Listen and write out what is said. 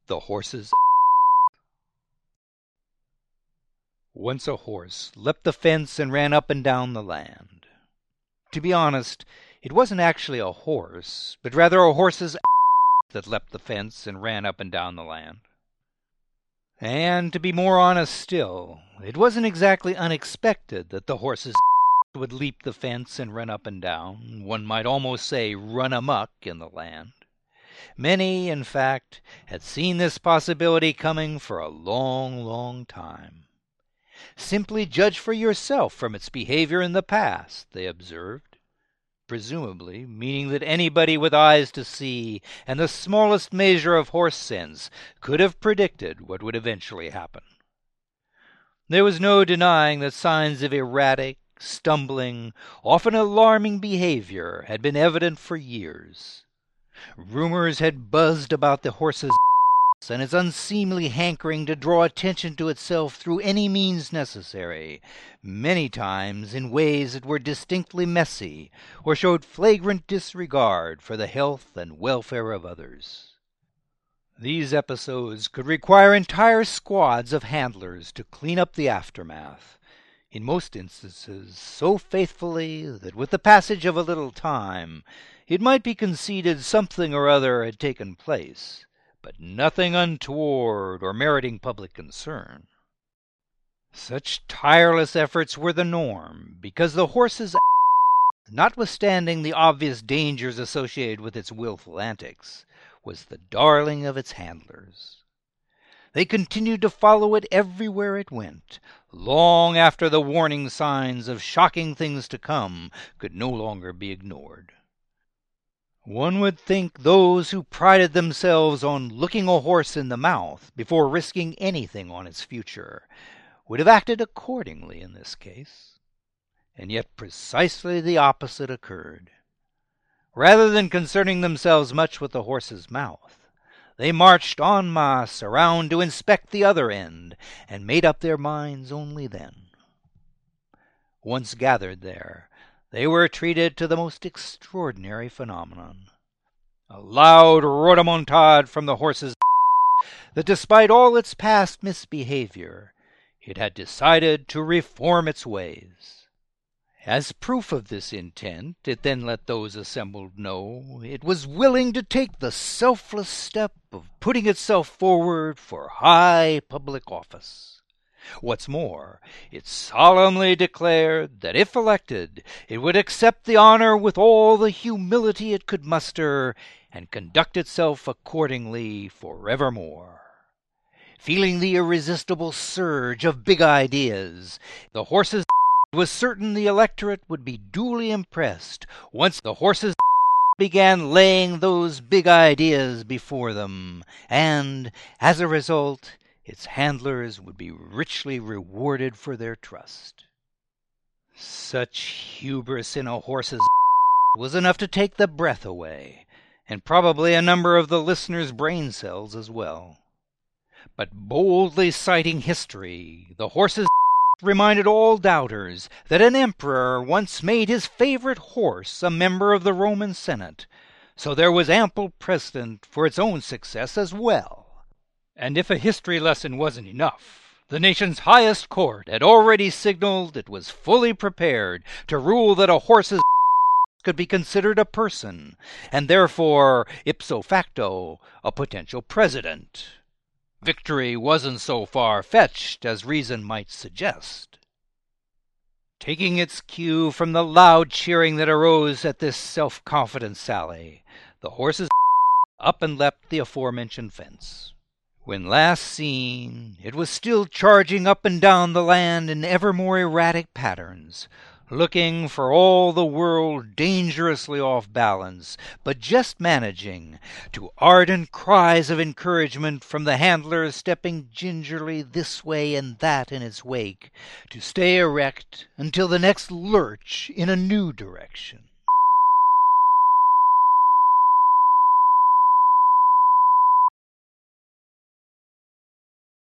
The horse's Once a horse leapt the fence and ran up and down the land. To be honest, it wasn't actually a horse, but rather a horse's that leapt the fence and ran up and down the land. And to be more honest still, it wasn't exactly unexpected that the horse's would leap the fence and run up and down, one might almost say run amuck, in the land. Many, in fact, had seen this possibility coming for a long, long time. Simply judge for yourself from its behavior in the past, they observed, presumably meaning that anybody with eyes to see and the smallest measure of horse sense could have predicted what would eventually happen. There was no denying that signs of erratic, stumbling, often alarming behavior had been evident for years. Rumors had buzzed about the horse's and its unseemly hankering to draw attention to itself through any means necessary, many times in ways that were distinctly messy or showed flagrant disregard for the health and welfare of others. These episodes could require entire squads of handlers to clean up the aftermath, in most instances so faithfully that with the passage of a little time it might be conceded something or other had taken place, but nothing untoward or meriting public concern. Such tireless efforts were the norm, because the horse's notwithstanding the obvious dangers associated with its willful antics, was the darling of its handlers. They continued to follow it everywhere it went, long after the warning signs of shocking things to come could no longer be ignored. One would think those who prided themselves on looking a horse in the mouth before risking anything on its future would have acted accordingly in this case. And yet precisely the opposite occurred. Rather than concerning themselves much with the horse's mouth, they marched en masse around to inspect the other end, and made up their minds only then. Once gathered there, they were treated to the most extraordinary phenomenon. A loud rhodomontade from the horse's that despite all its past misbehavior, it had decided to reform its ways. As proof of this intent, it then let those assembled know it was willing to take the selfless step of putting itself forward for high public office. What's more, it solemnly declared that if elected, it would accept the honor with all the humility it could muster, and conduct itself accordingly forevermore. Feeling the irresistible surge of big ideas, the horse's was certain the electorate would be duly impressed once the horses began laying those big ideas before them, and, as a result, its handlers would be richly rewarded for their trust. Such hubris in a horse's was enough to take the breath away, and probably a number of the listeners' brain cells as well. But boldly citing history, the horse's reminded all doubters that an emperor once made his favorite horse a member of the Roman Senate, so there was ample precedent for its own success as well. And if a history lesson wasn't enough, the nation's highest court had already signaled it was fully prepared to rule that a horse's could be considered a person, and therefore, ipso facto, a potential president. Victory wasn't so far-fetched as reason might suggest. Taking its cue from the loud cheering that arose at this self-confident sally, the horses up and leapt the aforementioned fence. When last seen, it was still charging up and down the land in ever more erratic patterns, looking for all the world dangerously off balance, but just managing, to ardent cries of encouragement from the handlers stepping gingerly this way and that in its wake, to stay erect until the next lurch in a new direction.